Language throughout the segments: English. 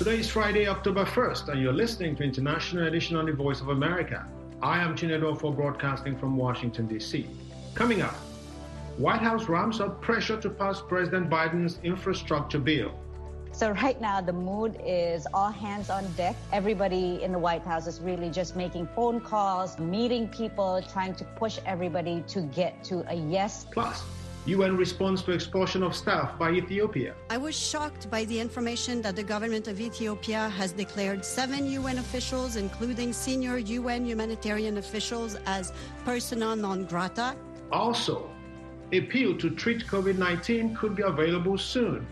Today is Friday, October 1st, and you're listening to International Edition on the Voice of America. I am Chinedu for broadcasting from Washington, D.C. Coming up, White House ramps up pressure to pass President Biden's infrastructure bill. So right now, the mood is all hands on deck. Everybody in the White House is really just making phone calls, meeting people, trying to push everybody to get to a yes. Plus, UN response to expulsion of staff by Ethiopia. I was shocked by the information that the government of Ethiopia has declared 7 UN officials, including senior UN humanitarian officials, as persona non grata. Also, a pill to treat COVID-19 could be available soon.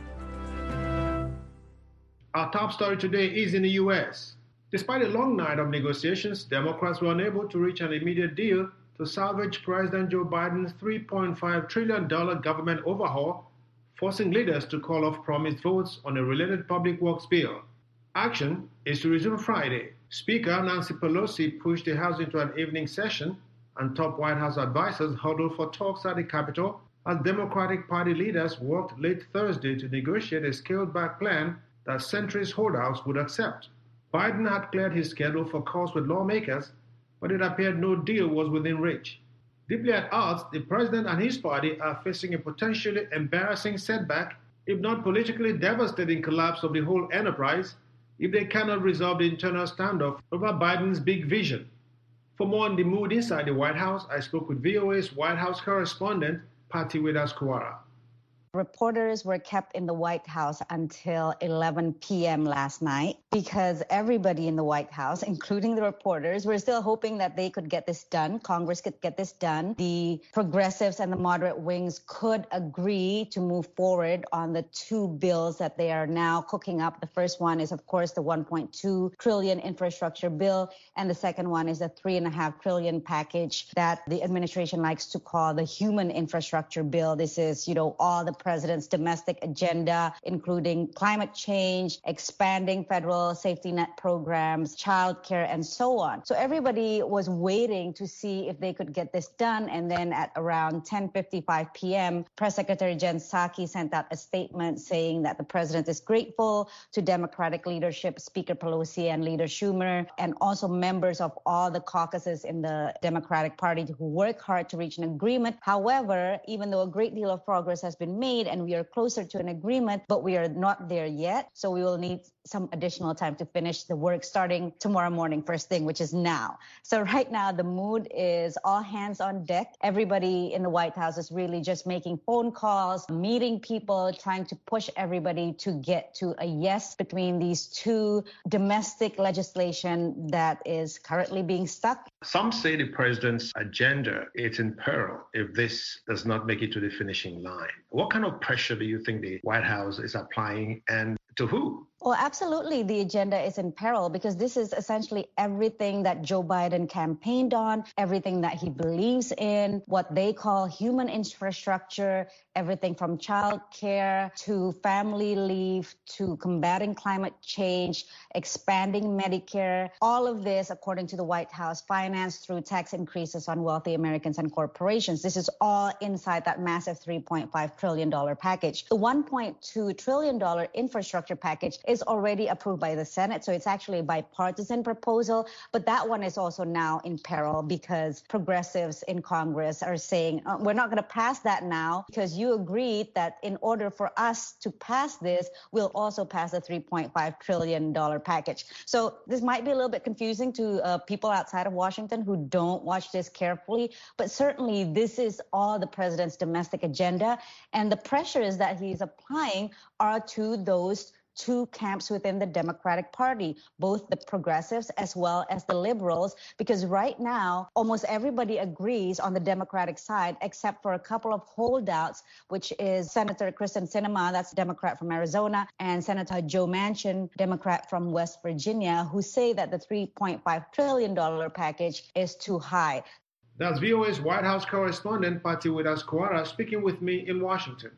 Our top story today is in the U.S. Despite a long night of negotiations, Democrats were unable to reach an immediate deal to salvage President Joe Biden's $3.5 trillion government overhaul, forcing leaders to call off promised votes on a related public works bill. Action is to resume Friday. Speaker Nancy Pelosi pushed the House into an evening session, and top White House advisors huddled for talks at the Capitol as Democratic Party leaders worked late Thursday to negotiate a scaled-back plan that centrist holdouts would accept. Biden had cleared his schedule for calls with lawmakers, but it appeared no deal was within reach. Deeply at odds, the president and his party are facing a potentially embarrassing setback, if not politically devastating collapse of the whole enterprise, if they cannot resolve the internal standoff over Biden's big vision. For more on the mood inside the White House, I spoke with VOA's White House correspondent, Patty Widakuswara. Reporters were kept in the White House until 11 p.m. last night because everybody in the White House, including the reporters, were still hoping that they could get this done. Congress could get this done. The progressives and the moderate wings could agree to move forward on the two bills that they are now cooking up. The first one is, of course, the $1.2 trillion infrastructure bill, and the second one is the $3.5 trillion package that the administration likes to call the human infrastructure bill. This is, all the president's domestic agenda, including climate change, expanding federal safety net programs, childcare, and so on. So everybody was waiting to see if they could get this done. And then at around 10:55 p.m., Press Secretary Jen Psaki sent out a statement saying that the president is grateful to Democratic leadership, Speaker Pelosi and Leader Schumer, and also members of all the caucuses in the Democratic Party who work hard to reach an agreement. However, even though a great deal of progress has been made and we are closer to an agreement, but we are not there yet. So we will need some additional time to finish the work starting tomorrow morning, first thing, which is now. So right now, the mood is all hands on deck. Everybody in the White House is really just making phone calls, meeting people, trying to push everybody to get to a yes between these two domestic legislation that is currently being stuck. Some say the president's agenda is in peril if this does not make it to the finishing line. What kind of pressure do you think the White House is applying, and to who? Well, absolutely, the agenda is in peril because this is essentially everything that Joe Biden campaigned on, everything that he believes in, what they call human infrastructure, everything from child care to family leave to combating climate change, expanding Medicare. All of this, according to the White House, financed through tax increases on wealthy Americans and corporations. This is all inside that massive $3.5 trillion package. The $1.2 trillion infrastructure package is already approved by the Senate, so it's actually a bipartisan proposal, but that one is also now in peril because progressives in Congress are saying, we're not going to pass that now because you agreed that in order for us to pass this, we'll also pass the $3.5 trillion package. So this might be a little bit confusing to people outside of Washington who don't watch this carefully, but certainly this is all the president's domestic agenda, and the pressures that he's applying are to those two camps within the Democratic Party, both the progressives as well as the liberals, because right now, almost everybody agrees on the Democratic side, except for a couple of holdouts, which is Senator Kyrsten Sinema, that's Democrat from Arizona, and Senator Joe Manchin, Democrat from West Virginia, who say that the $3.5 trillion package is too high. That's VOA's White House correspondent, Patty Widakuswara, speaking with me in Washington.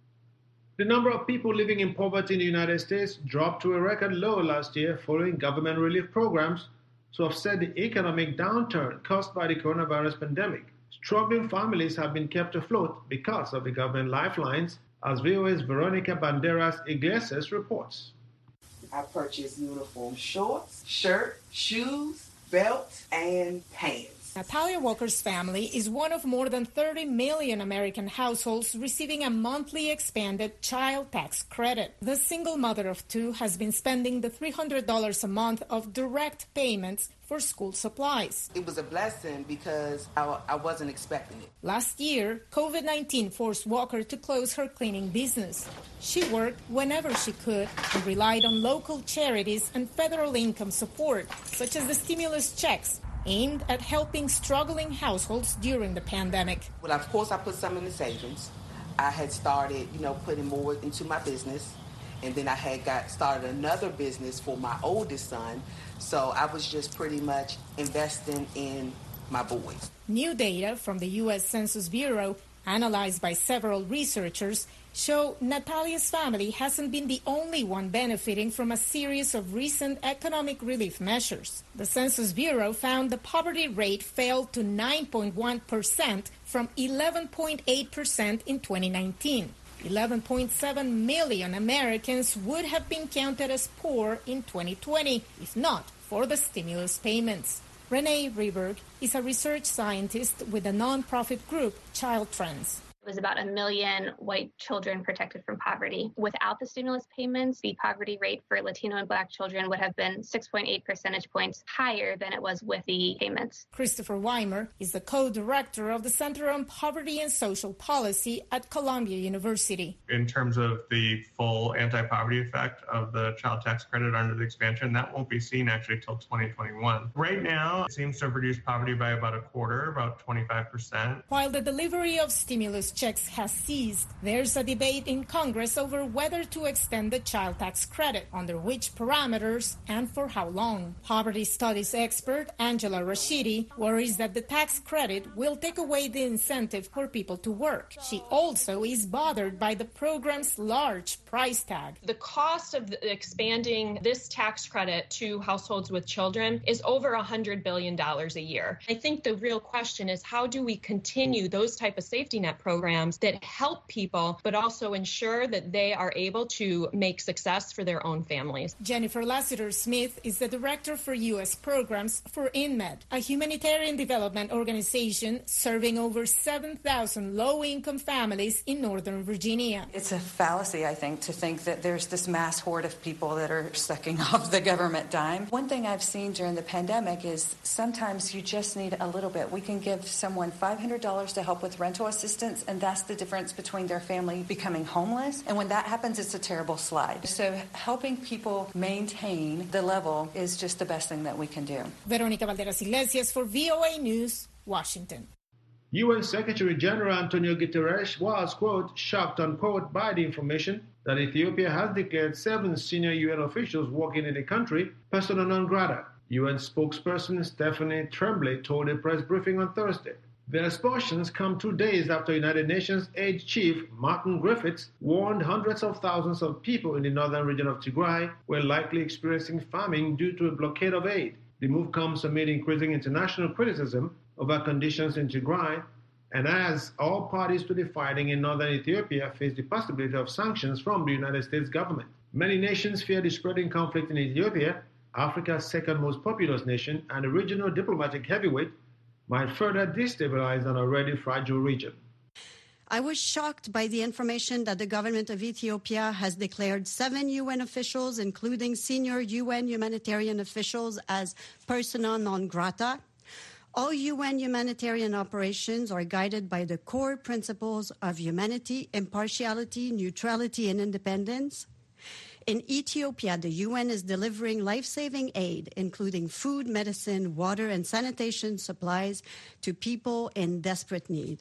The number of people living in poverty in the United States dropped to a record low last year following government relief programs to offset the economic downturn caused by the coronavirus pandemic. Struggling families have been kept afloat because of the government lifelines, as VOA's Veronica Banderas Iglesias reports. I purchased uniform shorts, shirt, shoes, belt, and pants. Natalia Walker's family is one of more than 30 million American households receiving a monthly expanded child tax credit. The single mother of two has been spending the $300 a month of direct payments for school supplies. It was a blessing because I wasn't expecting it. Last year, COVID-19 forced Walker to close her cleaning business. She worked whenever she could and relied on local charities and federal income support, such as the stimulus checks, aimed at helping struggling households during the pandemic. Well, of course, I put some in the savings. I had started, putting more into my business. And then I had started another business for my oldest son. So I was just pretty much investing in my boys. New data from the U.S. Census Bureau, analyzed by several researchers, show Natalia's family hasn't been the only one benefiting from a series of recent economic relief measures. The Census Bureau found the poverty rate fell to 9.1% from 11.8% in 2019. 11.7 million Americans would have been counted as poor in 2020, if not for the stimulus payments. Renee Rehberg is a research scientist with the nonprofit group Child Trends. It was about 1 million white children protected from poverty. Without the stimulus payments, the poverty rate for Latino and Black children would have been 6.8 percentage points higher than it was with the payments. Christopher Weimer is the co-director of the Center on Poverty and Social Policy at Columbia University. In terms of the full anti-poverty effect of the child tax credit under the expansion, that won't be seen actually till 2021. Right now, it seems to have reduced poverty by about a quarter, about 25%. While the delivery of stimulus checks has ceased, there's a debate in Congress over whether to extend the child tax credit, under which parameters and for how long. Poverty studies expert Angela Rashidi worries that the tax credit will take away the incentive for people to work. She also is bothered by the program's large price tag. The cost of expanding this tax credit to households with children is over $100 billion a year. I think the real question is, how do we continue those type of safety net programs that help people, but also ensure that they are able to make success for their own families? Jennifer Lassiter-Smith is the director for U.S. programs for InMed, a humanitarian development organization serving over 7,000 low-income families in Northern Virginia. It's a fallacy, I think, to think that there's this mass horde of people that are sucking off the government dime. One thing I've seen during the pandemic is sometimes you just need a little bit. We can give someone $500 to help with rental assistance, and that's the difference between their family becoming homeless. And when that happens, it's a terrible slide. So helping people maintain the level is just the best thing that we can do. Veronica Valderas Iglesias for VOA News, Washington. UN Secretary General Antonio Guterres was, quote, shocked, unquote, by the information that Ethiopia has declared 7 senior UN officials working in the country persona non grata. UN spokesperson Stephanie Tremblay told a press briefing on Thursday. The expulsions come 2 days after United Nations Aid Chief Martin Griffiths warned hundreds of thousands of people in the northern region of Tigray were likely experiencing famine due to a blockade of aid. The move comes amid increasing international criticism over conditions in Tigray, and as all parties to the fighting in northern Ethiopia face the possibility of sanctions from the United States government. Many nations fear the spreading conflict in Ethiopia, Africa's second most populous nation and a regional diplomatic heavyweight, might further destabilize an already fragile region. I was shocked by the information that the government of Ethiopia has declared 7 UN officials, including senior UN humanitarian officials, as persona non grata. All UN humanitarian operations are guided by the core principles of humanity, impartiality, neutrality, and independence. In Ethiopia, the UN is delivering life-saving aid, including food, medicine, water, and sanitation supplies to people in desperate need.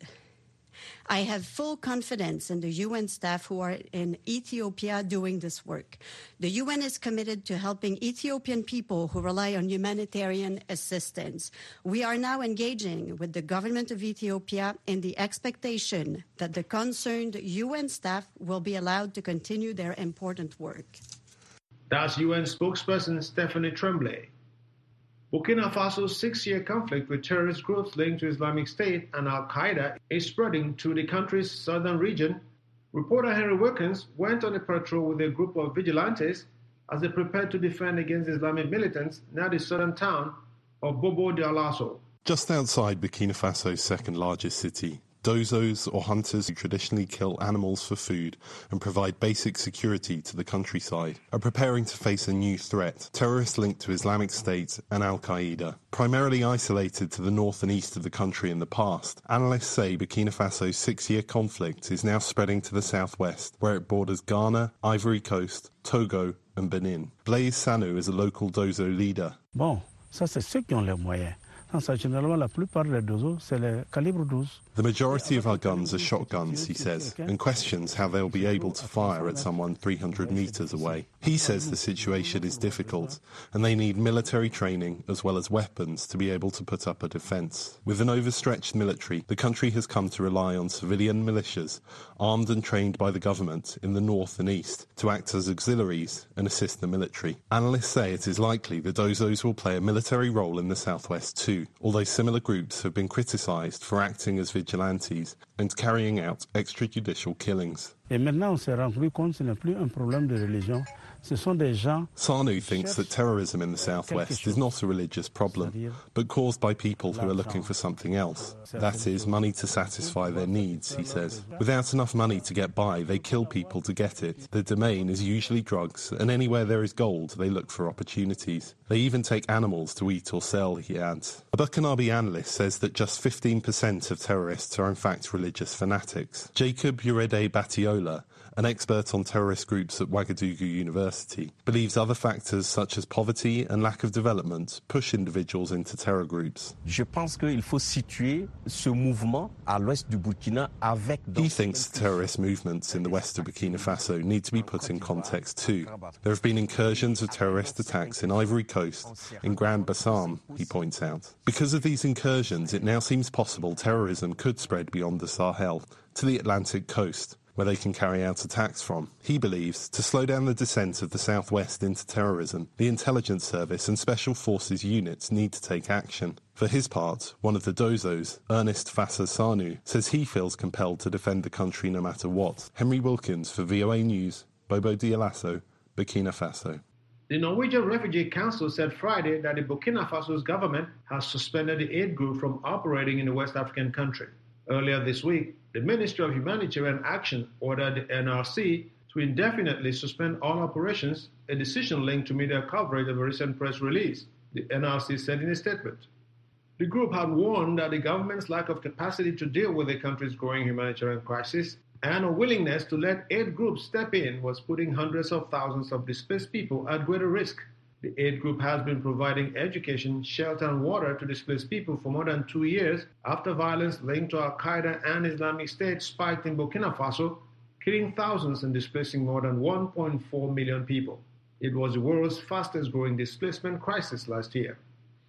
I have full confidence in the UN staff who are in Ethiopia doing this work. The UN is committed to helping Ethiopian people who rely on humanitarian assistance. We are now engaging with the government of Ethiopia in the expectation that the concerned UN staff will be allowed to continue their important work. That's UN spokesperson Stephanie Tremblay. Burkina Faso's 6-year conflict with terrorist groups linked to Islamic State and Al-Qaeda is spreading to the country's southern region. Reporter Henry Wilkins went on a patrol with a group of vigilantes as they prepared to defend against Islamic militants near the southern town of Bobo Dioulasso. Just outside Burkina Faso's second largest city, Dozos, or hunters who traditionally kill animals for food and provide basic security to the countryside, are preparing to face a new threat, terrorists linked to Islamic State and Al-Qaeda. Primarily isolated to the north and east of the country in the past, analysts say Burkina Faso's 6-year conflict is now spreading to the southwest, where it borders Ghana, Ivory Coast, Togo and Benin. Blaise Sanu is a local Dozo leader. Bon, ça c'est ceux qui ont les moyens. Généralement, la plupart des Dozo, c'est le calibre 12. The majority of our guns are shotguns, he says, and questions how they'll be able to fire at someone 300 metres away. He says the situation is difficult, and they need military training as well as weapons to be able to put up a defence. With an overstretched military, the country has come to rely on civilian militias, armed and trained by the government in the north and east, to act as auxiliaries and assist the military. Analysts say it is likely the Dozos will play a military role in the southwest too, although similar groups have been criticised for acting as vigilantes and carrying out extrajudicial killings. Et maintenant, on s'est rendu compte que ce n'est plus un problème de religion. Ce sont des gens. Sanu thinks that terrorism in the southwest is not a religious problem, but caused by people who are looking for something else. That is, money to satisfy their needs, he says. Without enough money to get by, they kill people to get it. Their domain is usually drugs, and anywhere there is gold, they look for opportunities. They even take animals to eat or sell, he adds. A Burkinabe analyst says that just 15% of terrorists are in fact religious fanatics. Jacob Urede Batiola, an expert on terrorist groups at Ouagadougou University, believes other factors such as poverty and lack of development push individuals into terror groups. Je pense qu'il faut situer ce mouvement à l'ouest du Burkina avec. He thinks terrorist movements in the west of Burkina Faso need to be put in context too. There have been incursions of terrorist attacks in Ivory Coast, in Grand Bassam, he points out. Because of these incursions, it now seems possible terrorism could spread beyond the Sahel to the Atlantic coast, where they can carry out attacks from. He believes to slow down the descent of the southwest into terrorism, the intelligence service and special forces units need to take action. For his part, one of the Dozos, Ernest Fassa Sanu, says he feels compelled to defend the country no matter what. Henry Wilkins for VOA News, Bobo Dioulasso, Burkina Faso. The Norwegian Refugee Council said Friday that the Burkina Faso's government has suspended the aid group from operating in the West African country. Earlier this week, the Ministry of Humanitarian Action ordered the NRC to indefinitely suspend all operations, a decision linked to media coverage of a recent press release, the NRC said in a statement. The group had warned that the government's lack of capacity to deal with the country's growing humanitarian crisis and a willingness to let aid groups step in was putting hundreds of thousands of displaced people at greater risk. The aid group has been providing education, shelter and water to displaced people for more than 2 years after violence linked to Al-Qaeda and Islamic State spiked in Burkina Faso, killing thousands and displacing more than 1.4 million people. It was the world's fastest growing displacement crisis last year.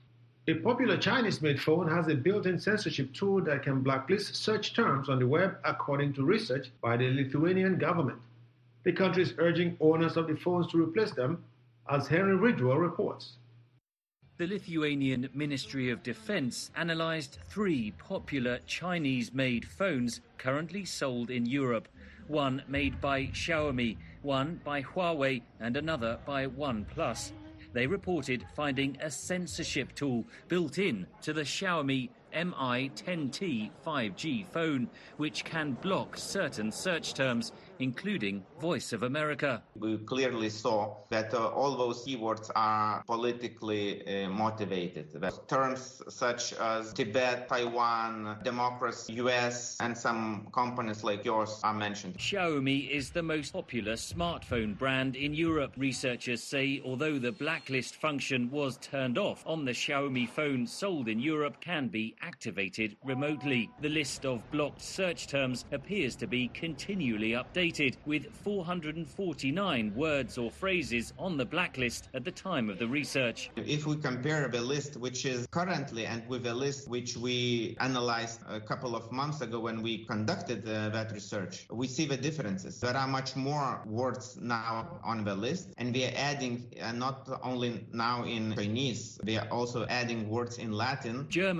A popular Chinese-made phone has a built-in censorship tool that can blacklist search terms on the web, according to research by the Lithuanian government. The country is urging owners of the phones to replace them, as Henry Ridgwell reports. The Lithuanian Ministry of Defense analysed 3 popular Chinese-made phones currently sold in Europe. One made by Xiaomi, one by Huawei and another by OnePlus. They reported finding a censorship tool built in to the Xiaomi Mi 10T 5G phone, which can block certain search terms, including Voice of America. We clearly saw that all those keywords are politically motivated. Terms such as Tibet, Taiwan, democracy, US, and some companies like yours are mentioned. Xiaomi is the most popular smartphone brand in Europe. Researchers say although the blacklist function was turned off on the Xiaomi phone sold in Europe can be activated remotely. The list of blocked search terms appears to be continually updated, with 449 words or phrases on the blacklist at the time of the research. If we compare the list which is currently and with the list which we analyzed a couple of months ago when we conducted that research, we see the differences. There are much more words now on the list, and we are adding not only now in Chinese, we are also adding words in Latin. German security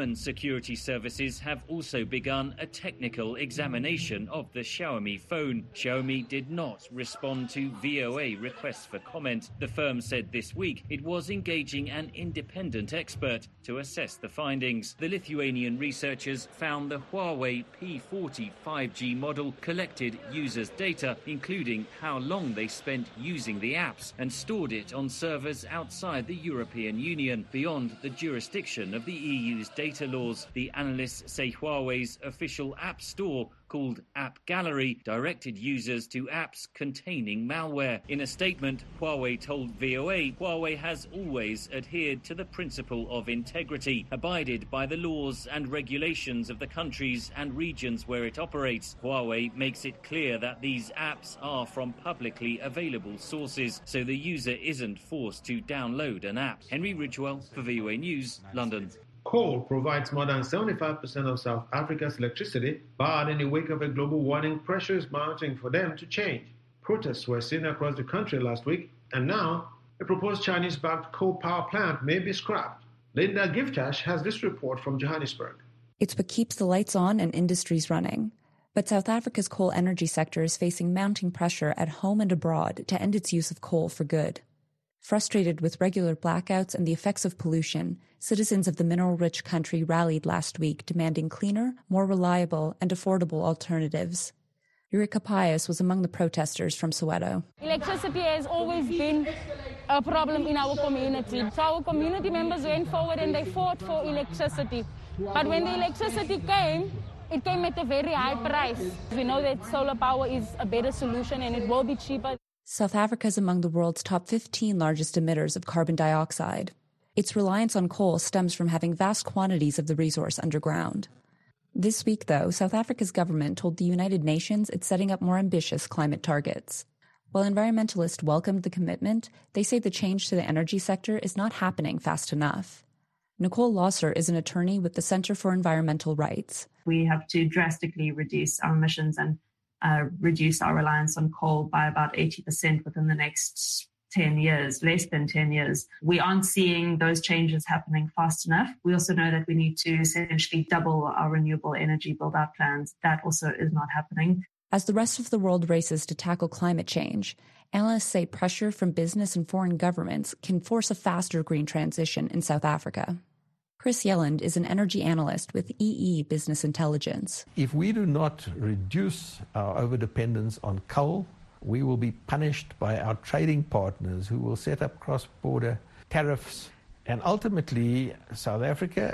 security services have also begun a technical examination of the Xiaomi phone. Xiaomi did not respond to VOA requests for comment. The firm said this week it was engaging an independent expert to assess the findings. The Lithuanian researchers found the Huawei P40 5G model collected users' data, including how long they spent using the apps, and stored it on servers outside the European Union, beyond the jurisdiction of the EU's data laws. The analysts say Huawei's official app store, called App Gallery, directed users to apps containing malware. In a statement, Huawei told VOA Huawei has always adhered to the principle of integrity, abided by the laws and regulations of the countries and regions where it operates. Huawei makes it clear that these apps are from publicly available sources, so the user isn't forced to download an app. Henry Ridgewell for VOA News, London. Coal provides more than 75% of South Africa's electricity, but in the wake of a global warming, pressure is mounting for them to change. Protests were seen across the country last week, and now a proposed Chinese-backed coal power plant may be scrapped. Linda Giftash has this report from Johannesburg. It's what keeps the lights on and industries running. But South Africa's coal energy sector is facing mounting pressure at home and abroad to end its use of coal for good. Frustrated with regular blackouts and the effects of pollution, citizens of the mineral-rich country rallied last week demanding cleaner, more reliable, and affordable alternatives. Eureka Pius was among the protesters from Soweto. Electricity has always been a problem in our community. So our community members went forward and they fought for electricity. But when the electricity came, it came at a very high price. We know that solar power is a better solution and it will be cheaper. South Africa is among the world's top 15 largest emitters of carbon dioxide. Its reliance on coal stems from having vast quantities of the resource underground. This week, though, South Africa's government told the United Nations it's setting up more ambitious climate targets. While environmentalists welcomed the commitment, they say the change to the energy sector is not happening fast enough. Nicole Losser is an attorney with the Center for Environmental Rights. We have to drastically reduce our emissions and reduce our reliance on coal by about 80% within the next 10 years, less than 10 years. We aren't seeing those changes happening fast enough. We also know that we need to essentially double our renewable energy build-out plans. That also is not happening. As the rest of the world races to tackle climate change, analysts say pressure from business and foreign governments can force a faster green transition in South Africa. Chris Yelland is an energy analyst with EE Business Intelligence. If we do not reduce our overdependence on coal, we will be punished by our trading partners who will set up cross-border tariffs. And ultimately, South Africa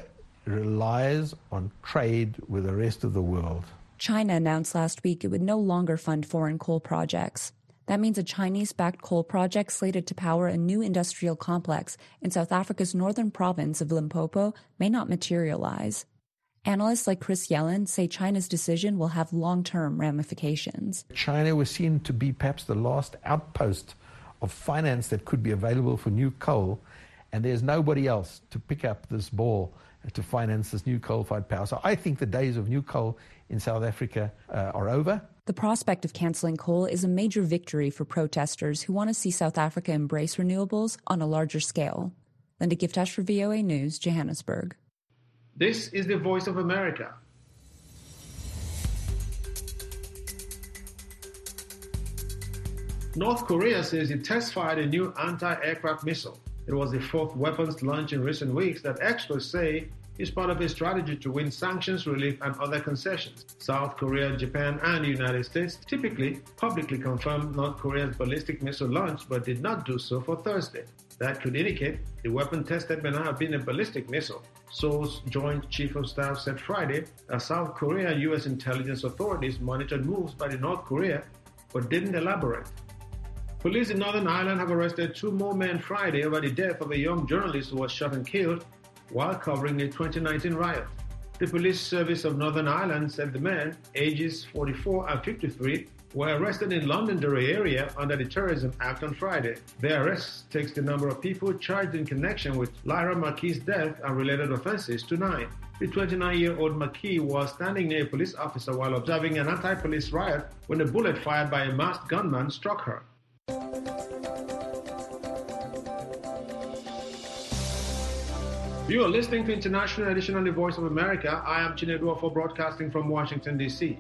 relies on trade with the rest of the world. China announced last week it would no longer fund foreign coal projects. That means a Chinese-backed coal project slated to power a new industrial complex in South Africa's northern province of Limpopo may not materialize. Analysts like Chris Yelland say China's decision will have long-term ramifications. China was seen to be perhaps the last outpost of finance that could be available for new coal, and there's nobody else to pick up this ball to finance this new coal-fired power. So I think the days of new coal in South Africa are over. The prospect of cancelling coal is a major victory for protesters who want to see South Africa embrace renewables on a larger scale. Linda Giftash for VOA News, Johannesburg. This is the Voice of America. North Korea says it test-fired a new anti-aircraft missile. It was the fourth weapons launch in recent weeks that experts say is part of a strategy to win sanctions relief and other concessions. South Korea, Japan, and the United States typically publicly confirmed North Korea's ballistic missile launch, but did not do so for Thursday. That could indicate the weapon tested may not have been a ballistic missile. Seoul's Joint Chief of Staff said Friday that South Korea and U.S. intelligence authorities monitored moves by the North Korea, but didn't elaborate. Police in Northern Ireland have arrested 2 more men Friday over the death of a young journalist who was shot and killed while covering a 2019 riot. The police service of Northern Ireland said the men, ages 44 and 53, were arrested in Londonderry area under the Terrorism Act on Friday. Their arrest takes the number of people charged in connection with Lyra McKee's death and related offences to 9. The 29-year-old McKee was standing near a police officer while observing an anti-police riot when a bullet fired by a masked gunman struck her. You are listening to International Edition on the Voice of America. I am Chinedu for broadcasting from Washington, D.C.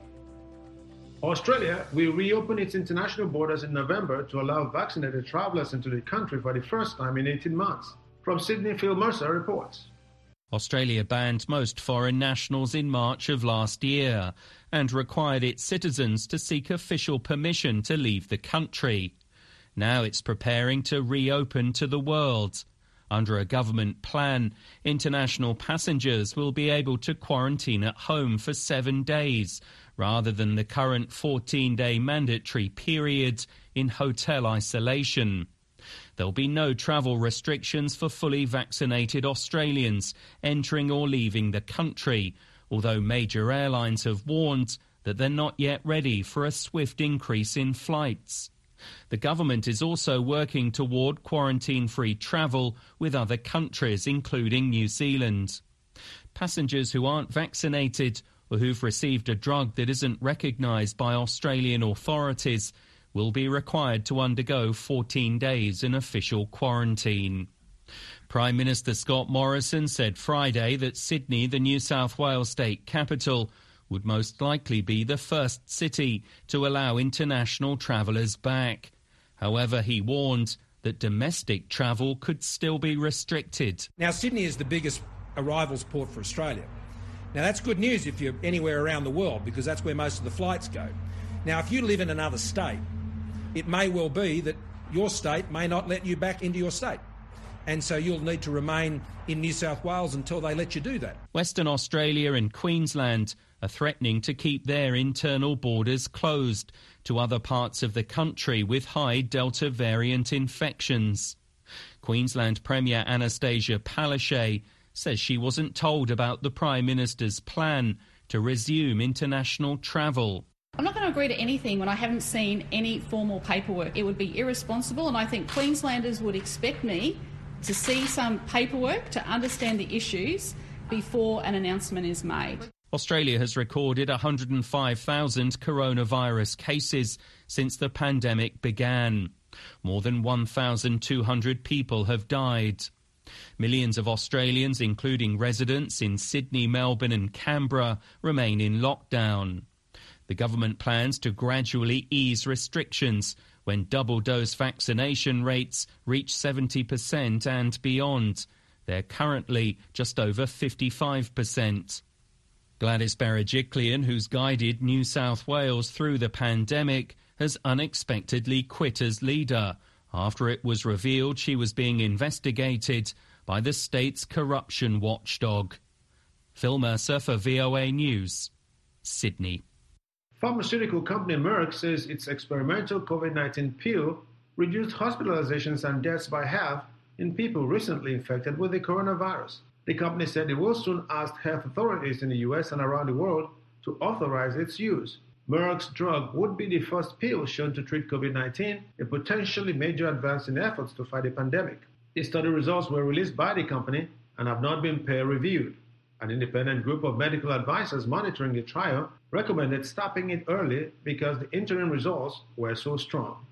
Australia will reopen its international borders in November to allow vaccinated travelers into the country for the first time in 18 months. From Sydney, Phil Mercer reports. Australia banned most foreign nationals in March of last year and required its citizens to seek official permission to leave the country. Now it's preparing to reopen to the world. Under a government plan, international passengers will be able to quarantine at home for 7 days, rather than the current 14-day mandatory period in hotel isolation. There'll be no travel restrictions for fully vaccinated Australians entering or leaving the country, although major airlines have warned that they're not yet ready for a swift increase in flights. The government is also working toward quarantine-free travel with other countries, including New Zealand. Passengers who aren't vaccinated or who've received a drug that isn't recognised by Australian authorities will be required to undergo 14 days in official quarantine. Prime Minister Scott Morrison said Friday that Sydney, the New South Wales state capital, would most likely be the first city to allow international travellers back. However, he warned that domestic travel could still be restricted. Now, Sydney is the biggest arrivals port for Australia. Now, that's good news if you're anywhere around the world, because that's where most of the flights go. Now, if you live in another state, it may well be that your state may not let you back into your state. And so you'll need to remain in New South Wales until they let you do that. Western Australia and Queensland are threatening to keep their internal borders closed to other parts of the country with high Delta variant infections. Queensland Premier Anastasia Palaszczuk says she wasn't told about the Prime Minister's plan to resume international travel. I'm not going to agree to anything when I haven't seen any formal paperwork. It would be irresponsible, and I think Queenslanders would expect me to see some paperwork to understand the issues before an announcement is made. Australia has recorded 105,000 coronavirus cases since the pandemic began. More than 1,200 people have died. Millions of Australians, including residents in Sydney, Melbourne and Canberra, remain in lockdown. The government plans to gradually ease restrictions when double-dose vaccination rates reach 70% and beyond. They're currently just over 55%. Gladys Berejiklian, who's guided New South Wales through the pandemic, has unexpectedly quit as leader after it was revealed she was being investigated by the state's corruption watchdog. Phil Mercer for VOA News, Sydney. Pharmaceutical company Merck says its experimental COVID-19 pill reduced hospitalizations and deaths by half in people recently infected with the coronavirus. The company said it will soon ask health authorities in the U.S. and around the world to authorize its use. Merck's drug would be the first pill shown to treat COVID-19, a potentially major advance in efforts to fight the pandemic. The study results were released by the company and have not been peer-reviewed. An independent group of medical advisors monitoring the trial recommended stopping it early because the interim results were so strong.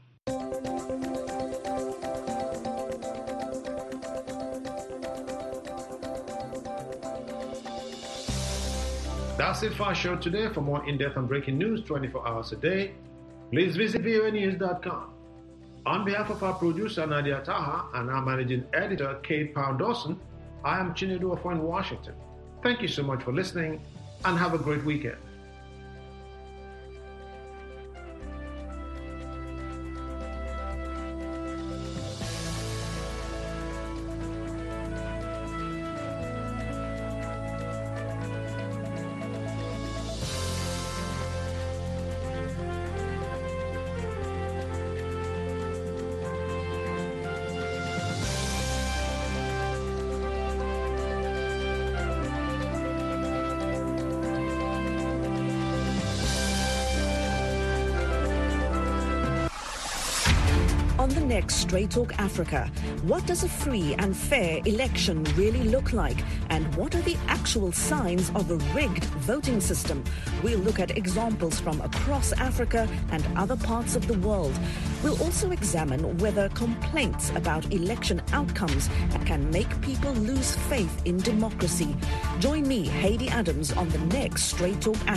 That's it for our show today. For more in-depth and breaking news 24 hours a day, please visit voanews.com. On behalf of our producer Nadia Taha and our managing editor Kate Pound-Dawson, I am Chinedu Ofo in Washington. Thank you so much for listening and have a great weekend. next Straight Talk Africa. What does a free and fair election really look like? And what are the actual signs of a rigged voting system? We'll look at examples from across Africa and other parts of the world. We'll also examine whether complaints about election outcomes can make people lose faith in democracy. Join me, Heidi Adams, on the next Straight Talk Africa.